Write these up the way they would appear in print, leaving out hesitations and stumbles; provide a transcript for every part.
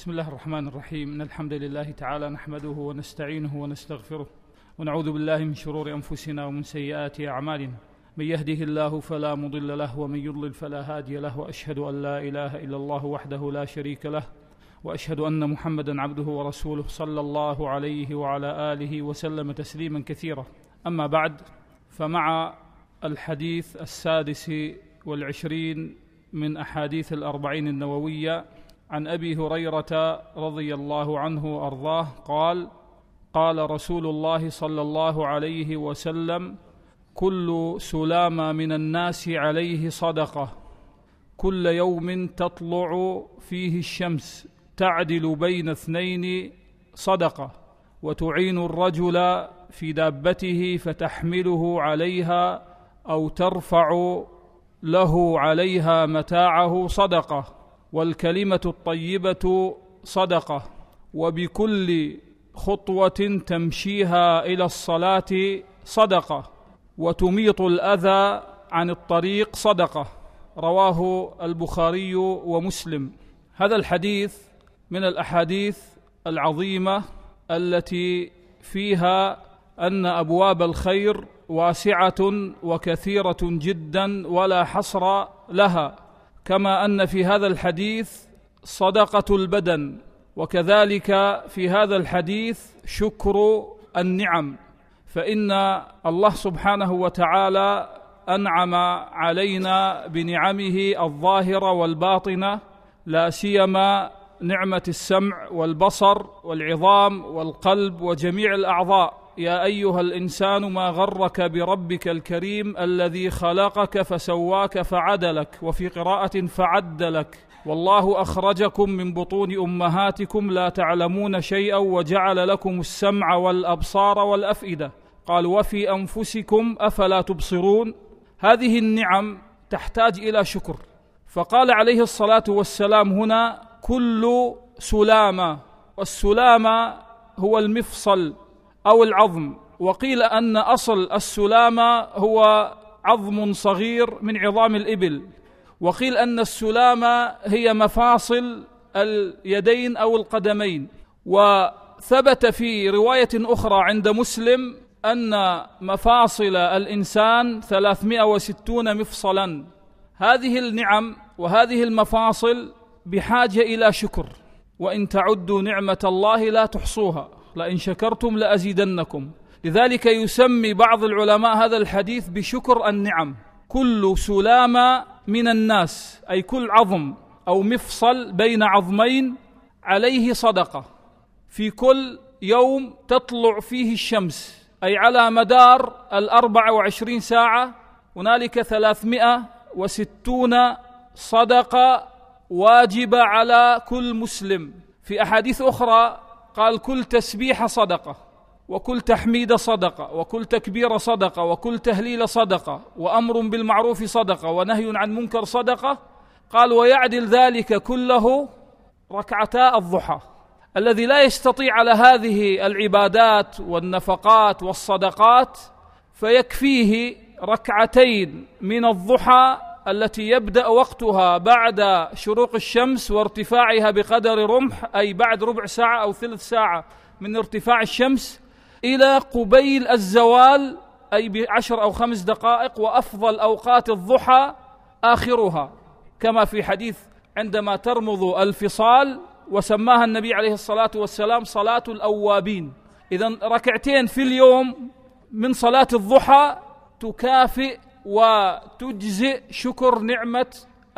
بسم الله الرحمن الرحيم. إن الحمد لله تعالى نحمده ونستعينه ونستغفره ونعوذ بالله من شرور أنفسنا ومن سيئات أعمالنا. من يهده الله فلا مضل له ومن يضلل فلا هادي له، وأشهد أن لا إله إلا الله وحده لا شريك له، وأشهد أن محمدا عبده ورسوله صلى الله عليه وعلى آله وسلم تسليما كثيرا. أما بعد، فمع الحديث 26 من أحاديث الأربعين النووية عن أبي هريرة رضي الله عنه وأرضاه قال: قال رسول الله صلى الله عليه وسلم: كل سلامة من الناس عليه صدقة، كل يوم تطلع فيه الشمس تعدل بين اثنين صدقة، وتعين الرجل في دابته فتحمله عليها أو ترفع له عليها متاعه صدقة، والكلمة الطيبة صدقة، وبكل خطوة تمشيها إلى الصلاة صدقة، وتميط الأذى عن الطريق صدقة. رواه البخاري ومسلم. هذا الحديث من الأحاديث العظيمة التي فيها أن أبواب الخير واسعة وكثيرة جدا ولا حصر لها، كما أن في هذا الحديث صدقة البدن، وكذلك في هذا الحديث شكر النعم، فإن الله سبحانه وتعالى أنعم علينا بنعمه الظاهرة والباطنة، لا سيما نعمة السمع والبصر والعظام والقلب وجميع الأعضاء. يا أيها الإنسان ما غرك بربك الكريم الذي خلقك فسواك فعدلك، وفي قراءة فعدلك. والله أخرجكم من بطون أمهاتكم لا تعلمون شيئا وجعل لكم السمع والأبصار والأفئدة. قال: وفي أنفسكم أفلا تبصرون. هذه النعم تحتاج إلى شكر. فقال عليه الصلاة والسلام هنا: كل سلامة، والسلامة هو المفصل أو العظم، وقيل أن أصل السلامة هو عظم صغير من عظام الإبل، وقيل أن السلامة هي مفاصل اليدين أو القدمين. وثبت في رواية أخرى عند مسلم أن مفاصل الإنسان 360 مفصلا. هذه النعم وهذه المفاصل بحاجة إلى شكر، وإن تعدوا نعمة الله لا تحصوها، لئن شكرتم لأزيدنكم. لذلك يسمي بعض العلماء هذا الحديث بشكر النعم. كل سلامة من الناس، أي كل عظم أو مفصل بين عظمين عليه صدقة، في كل يوم تطلع فيه الشمس، أي على مدار 24 ساعة هنالك 360 صدقة واجبة على كل مسلم. في أحاديث أخرى قال: كل تسبيح صدقة، وكل تحميد صدقة، وكل تكبير صدقة، وكل تهليل صدقة، وأمر بالمعروف صدقة، ونهي عن منكر صدقة. قال: ويعدل ذلك كله ركعتا الضحى. الذي لا يستطيع على هذه العبادات والنفقات والصدقات فيكفيه ركعتين من الضحى التي يبدأ وقتها بعد شروق الشمس وارتفاعها بقدر رمح، أي بعد ربع ساعة أو ثلث ساعة من ارتفاع الشمس، إلى قبيل الزوال، أي ب10 أو 5 دقائق. وأفضل أوقات الضحى آخرها، كما في حديث عندما ترمض الفصال، وسماها النبي عليه الصلاة والسلام صلاة الأوابين. إذن ركعتين في اليوم من صلاة الضحى تكافئ وتجزئ شكر نعمة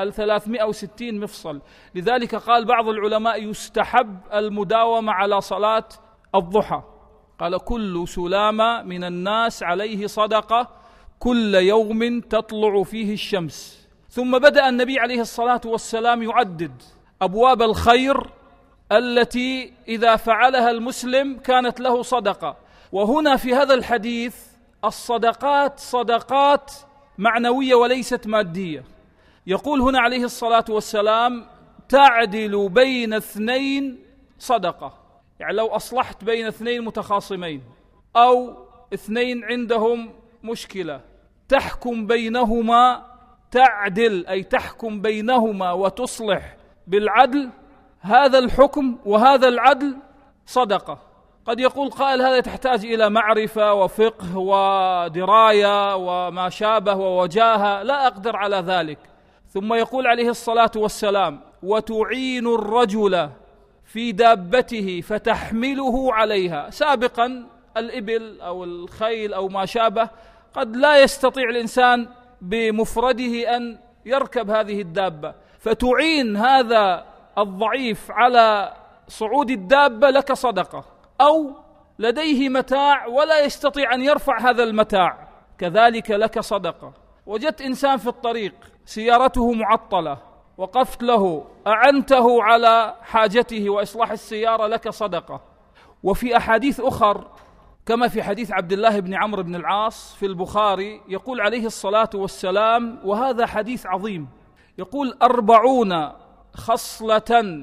360 مفصل. لذلك قال بعض العلماء: يستحب المداومة على صلاة الضحى. قال: كل سلامة من الناس عليه صدقة، كل يوم تطلع فيه الشمس. ثم بدأ النبي عليه الصلاة والسلام يعدد أبواب الخير التي إذا فعلها المسلم كانت له صدقة. وهنا في هذا الحديث الصدقات صدقات معنوية وليست مادية. يقول هنا عليه الصلاة والسلام: تعدل بين 2 صدقة. يعني لو أصلحت بين 2 متخاصمين أو 2 عندهم مشكلة، تحكم بينهما، تعدل أي تحكم بينهما وتصلح بالعدل، هذا الحكم وهذا العدل صدقة. قد يقول قائل هذا تحتاج إلى معرفة وفقه ودراية وما شابه ووجاهة، لا أقدر على ذلك. ثم يقول عليه الصلاة والسلام: وتعين الرجل في دابته فتحمله عليها. سابقا الإبل أو الخيل أو ما شابه قد لا يستطيع الإنسان بمفرده أن يركب هذه الدابة، فتعين هذا الضعيف على صعود الدابة لك صدقة. أو لديه متاع ولا يستطيع أن يرفع هذا المتاع، كذلك لك صدقة. وجدت إنسان في الطريق سيارته معطلة، وقفت له، أعنته على حاجته وإصلاح السيارة، لك صدقة. وفي أحاديث أخر كما في حديث عبد الله بن عمرو بن العاص في البخاري، يقول عليه الصلاة والسلام، وهذا حديث عظيم، يقول: 40 خصلة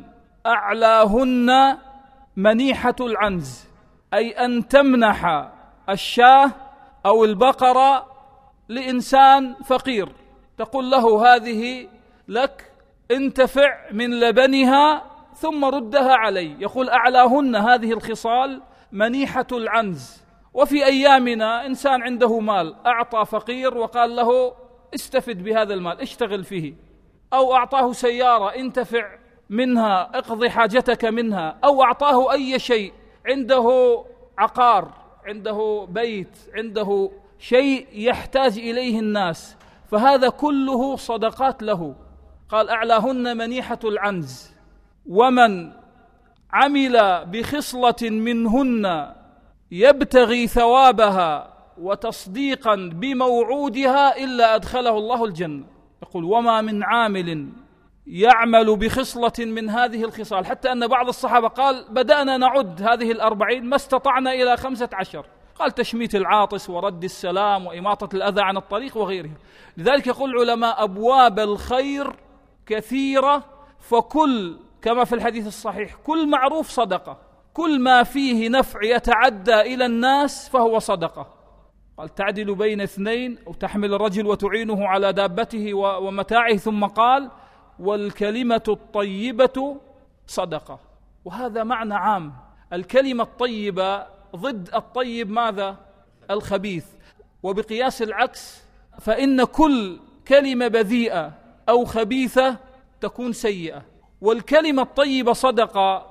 أعلاهن منيحة العنز، أي أن تمنح الشاة أو البقرة لإنسان فقير، تقول له: هذه لك، انتفع من لبنها ثم ردها علي. يقول: أعلاهن هذه الخصال منيحة العنز. وفي أيامنا إنسان عنده مال أعطى فقير وقال له: استفد بهذا المال، اشتغل فيه. أو أعطاه سيارة، انتفع منها، اقضي حاجتك منها. أو أعطاه أي شيء، عنده عقار، عنده بيت، عنده شيء يحتاج إليه الناس، فهذا كله صدقات له. قال: أعلاهن منيحة العنز. ومن عمل بخصلة منهن يبتغي ثوابها وتصديقا بموعودها إلا أدخله الله الجنة. يقول: وما من عامل يعمل بخصلة من هذه الخصال، حتى أن بعض الصحابة قال: بدأنا نعد هذه 40 ما استطعنا إلى 15. قال: تشميت العاطس ورد السلام وإماطة الأذى عن الطريق وغيرها. لذلك يقول العلماء: أبواب الخير كثيرة، فكل، كما في الحديث الصحيح، كل معروف صدقة، كل ما فيه نفع يتعدى إلى الناس فهو صدقة. قال: تعدل بين اثنين، أو تحمل الرجل وتعينه على دابته ومتاعه. ثم قال: والكلمة الطيبة صدقة. وهذا معنى عام. الكلمة الطيبة ضد الطيب ماذا؟ الخبيث. وبقياس العكس، فإن كل كلمة بذيئة أو خبيثة تكون سيئة. والكلمة الطيبة صدقة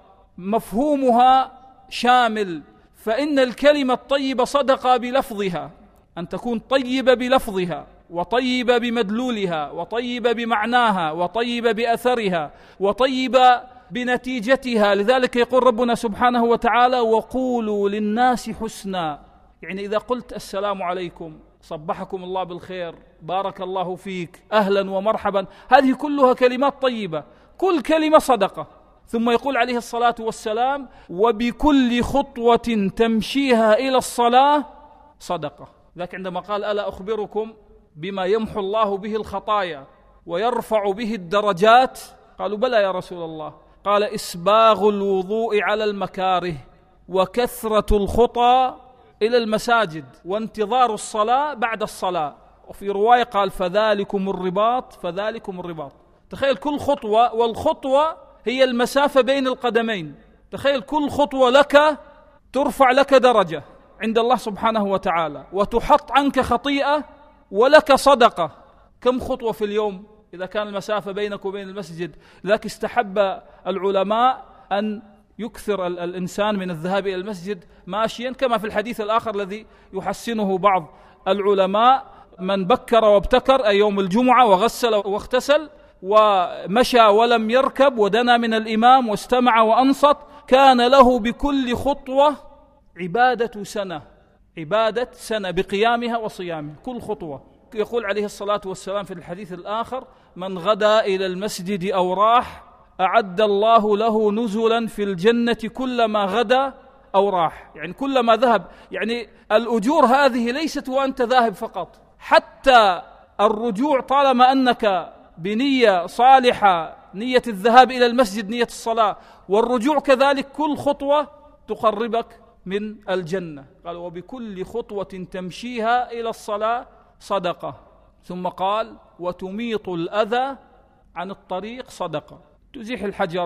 مفهومها شامل، فإن الكلمة الطيبة صدقة بلفظها، أن تكون طيبة بلفظها، وطيبة بمدلولها، وطيبة بمعناها، وطيبة بأثرها، وطيبة بنتيجتها. لذلك يقول ربنا سبحانه وتعالى: وقولوا للناس حسنا. يعني إذا قلت السلام عليكم، صبحكم الله بالخير، بارك الله فيك، أهلا ومرحبا، هذه كلها كلمات طيبة، كل كلمة صدقة. ثم يقول عليه الصلاة والسلام: وبكل خطوة تمشيها إلى الصلاة صدقة. ذاك عندما قال: ألا أخبركم بما يمحو الله به الخطايا ويرفع به الدرجات؟ قالوا: بلى يا رسول الله. قال: إسباغ الوضوء على المكاره، وكثرة الخطى إلى المساجد، وانتظار الصلاة بعد الصلاة. وفي رواية قال: فذلكم الرباط، فذلكم الرباط. تخيل كل خطوة، والخطوة هي المسافة بين القدمين، تخيل كل خطوة لك ترفع لك درجة عند الله سبحانه وتعالى، وتحط عنك خطيئة ولك صدقة. كم خطوة في اليوم إذا كان المسافة بينك وبين المسجد؟ لذلك استحب العلماء أن يكثر الإنسان من الذهاب إلى المسجد ماشيا، كما في الحديث الآخر الذي يحسنه بعض العلماء: من بكر وابتكر، أي يوم الجمعة، وغسل واغتسل ومشى ولم يركب، ودنا من الإمام واستمع وأنصت، كان له بكل خطوة عبادة سنة، عبادة سنة بقيامها وصيامها كل خطوة. يقول عليه الصلاة والسلام في الحديث الآخر: من غدا إلى المسجد أو راح أعد الله له نزلا في الجنة كلما غدا أو راح. يعني كلما ذهب، يعني الأجور هذه ليست وأنت ذاهب فقط، حتى الرجوع طالما أنك بنية صالحة، نية الذهاب إلى المسجد، نية الصلاة، والرجوع كذلك، كل خطوة تقربك من الجنة. قال: وبكل خطوة تمشيها إلى الصلاة صدقة. ثم قال: وتميط الأذى عن الطريق صدقة. تزيح الحجر،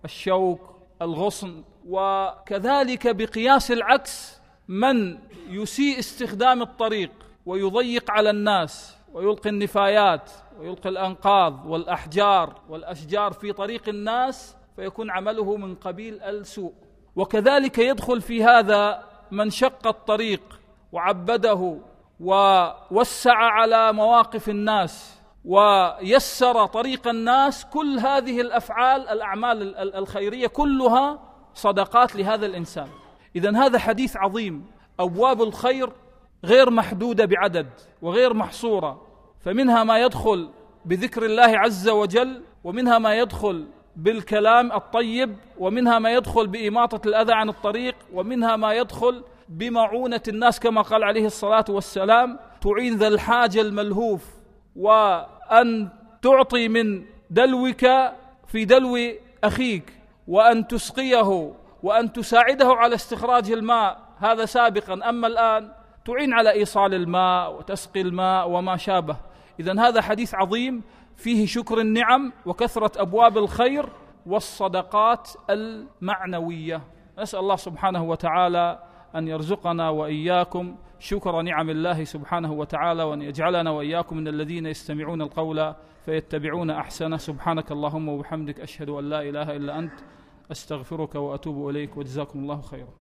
الشوك، الغصن. وكذلك بقياس العكس من يسيء استخدام الطريق ويضيق على الناس ويلقي النفايات ويلقي الأنقاض والأحجار والأشجار في طريق الناس، فيكون عمله من قبيل السوء. وكذلك يدخل في هذا من شق الطريق وعبده ووسع على مواقف الناس ويسر طريق الناس. كل هذه الأعمال الخيرية كلها صدقات لهذا الإنسان. إذن هذا حديث عظيم. أبواب الخير غير محدودة بعدد وغير محصورة، فمنها ما يدخل بذكر الله عز وجل، ومنها ما يدخل بالكلام الطيب، ومنها ما يدخل بإماطة الأذى عن الطريق، ومنها ما يدخل بمعونة الناس كما قال عليه الصلاة والسلام: تعين ذا الحاجة الملهوف، وأن تعطي من دلوك في دلو أخيك، وأن تسقيه، وأن تساعده على استخراج الماء، هذا سابقا. أما الآن تعين على إيصال الماء وتسقي الماء وما شابه. إذن هذا حديث عظيم فيه شكر النعم وكثرة أبواب الخير والصدقات المعنوية. نسأل الله سبحانه وتعالى أن يرزقنا وإياكم شكر نعم الله سبحانه وتعالى، وأن يجعلنا وإياكم من الذين يستمعون القول فيتبعون أحسنه. سبحانك اللهم وبحمدك، أشهد أن لا إله إلا أنت، أستغفرك وأتوب إليك، وجزاكم الله خيرا.